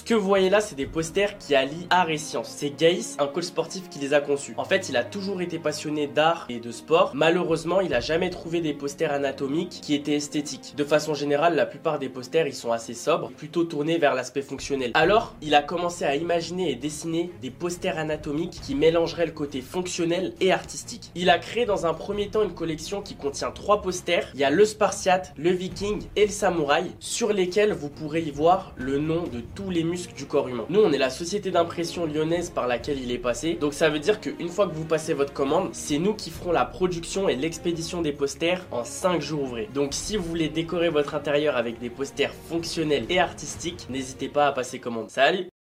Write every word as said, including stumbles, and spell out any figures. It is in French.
Ce que vous voyez là, c'est des posters qui allient art et science. C'est Gaïs, un coach sportif, qui les a conçus. En fait, il a toujours été passionné d'art et de sport. Malheureusement, il a jamais trouvé des posters anatomiques qui étaient esthétiques. De façon générale, la plupart des posters, ils sont assez sobres, plutôt tournés vers l'aspect fonctionnel. Alors, il a commencé à imaginer et dessiner des posters anatomiques qui mélangeraient le côté fonctionnel et artistique. Il a créé dans un premier temps une collection qui contient trois posters. Il y a le Spartiate, le Viking et le Samouraï, sur lesquels vous pourrez y voir le nom de tous les muscles du corps humain. Nous, on est la société d'impression lyonnaise par laquelle il est passé, donc ça veut dire qu'une fois que vous passez votre commande, c'est nous qui ferons la production et l'expédition des posters en cinq jours ouvrés. Donc si vous voulez décorer votre intérieur avec des posters fonctionnels et artistiques, n'hésitez pas à passer commande. Salut!